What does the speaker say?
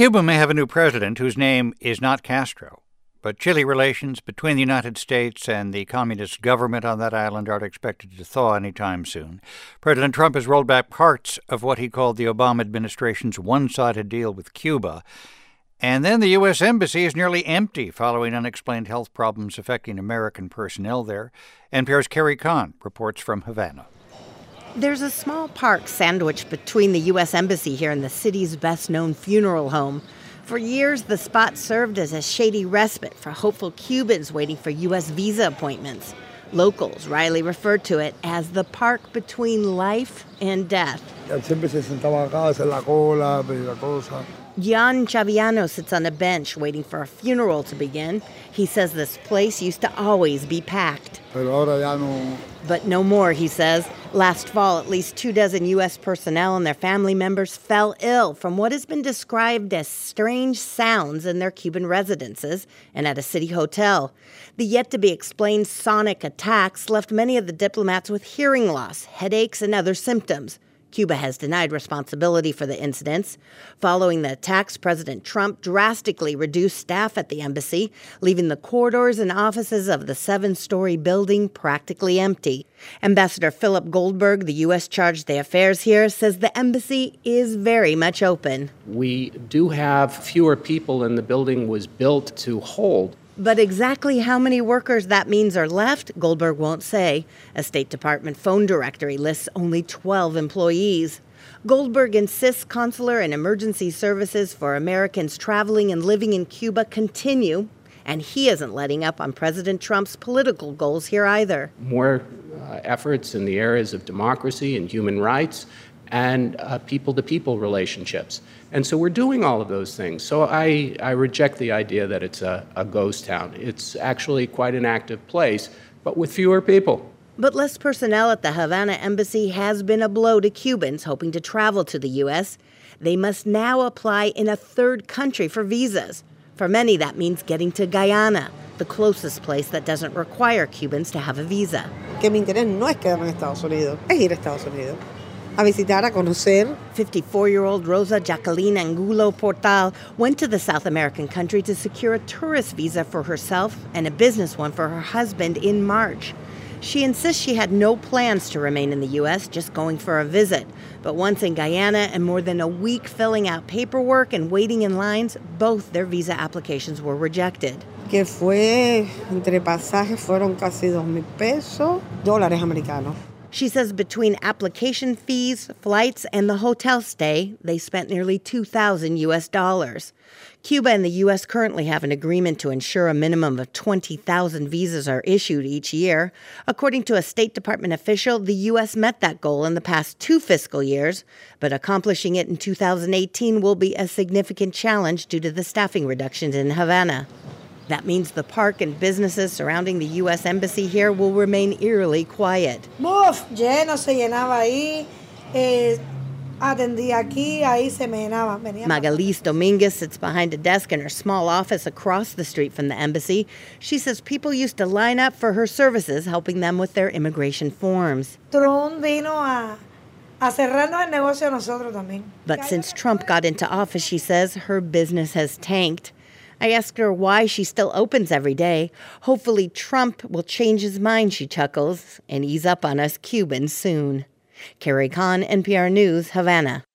Cuba may have a new president whose name is not Castro, but Chile relations between the United States and the communist government on that island aren't expected to thaw anytime soon. President Trump has rolled back parts of what he called the Obama administration's one-sided deal with Cuba. And then the U.S. Embassy is nearly empty following unexplained health problems affecting American personnel there. NPR's Carrie Kahn reports from Havana. There's a small park sandwiched between the U.S. Embassy here and the city's best-known funeral home. For years, the spot served as a shady respite for hopeful Cubans waiting for U.S. visa appointments. Locals wryly referred to it as the park between life and death. Gian Chaviano sits on a bench waiting for a funeral to begin. He says this place used to always be packed. But no more, he says. Last fall, at least 24 U.S. personnel and their family members fell ill from what has been described as strange sounds in their Cuban residences and at a city hotel. The yet-to-be-explained sonic attacks left many of the diplomats with hearing loss, headaches, and other symptoms. Cuba has denied responsibility for the incidents. Following the attacks, President Trump drastically reduced staff at the embassy, leaving the corridors and offices of the 7-story building practically empty. Ambassador Philip Goldberg, the U.S. chargé d'affaires here, says the embassy is very much open. We do have fewer people, and the building was built to hold. But exactly how many workers that means are left, Goldberg won't say. A State Department phone directory lists only 12 employees. Goldberg insists consular and emergency services for Americans traveling and living in Cuba continue, and he isn't letting up on President Trump's political goals here either. More efforts in the areas of democracy and human rights and people-to-people relationships. And so we're doing all of those things. So I reject the idea that it's a ghost town. It's actually quite an active place, but with fewer people. But less personnel at the Havana embassy has been a blow to Cubans hoping to travel to the U.S. They must now apply in a third country for visas. For many, that means getting to Guyana, the closest place that doesn't require Cubans to have a visa. Que mi interés no es quedarme en Estados Unidos, es ir a Estados Unidos. A visitar, a conocer. 54-year-old Rosa Jacqueline Angulo Portal went to the South American country to secure a tourist visa for herself and a business one for her husband in March. She insists she had no plans to remain in the U.S., just going for a visit. But once in Guyana and more than a week filling out paperwork and waiting in lines, both their visa applications were rejected. Que fue, entre pasajes fueron casi $2,000, dólares americanos. She says between application fees, flights, and the hotel stay, they spent nearly $2,000 US. Cuba and the U.S. currently have an agreement to ensure a minimum of 20,000 visas are issued each year. According to a State Department official, the U.S. met that goal in the past 2 fiscal years, but accomplishing it in 2018 will be a significant challenge due to the staffing reductions in Havana. That means the park and businesses surrounding the U.S. Embassy here will remain eerily quiet. Lleno, se llenaba ahí. Atendía aquí, ahí se me llenaba. Magalís Dominguez sits behind a desk in her small office across the street from the embassy. She says people used to line up for her services, helping them with their immigration forms. Trump vino a cerrarnos el negocio a nosotros también. But since Trump got into office, she says, her business has tanked. I asked her why she still opens every day. Hopefully Trump will change his mind, she chuckles, and ease up on us Cubans soon. Carrie Kahn, NPR News, Havana.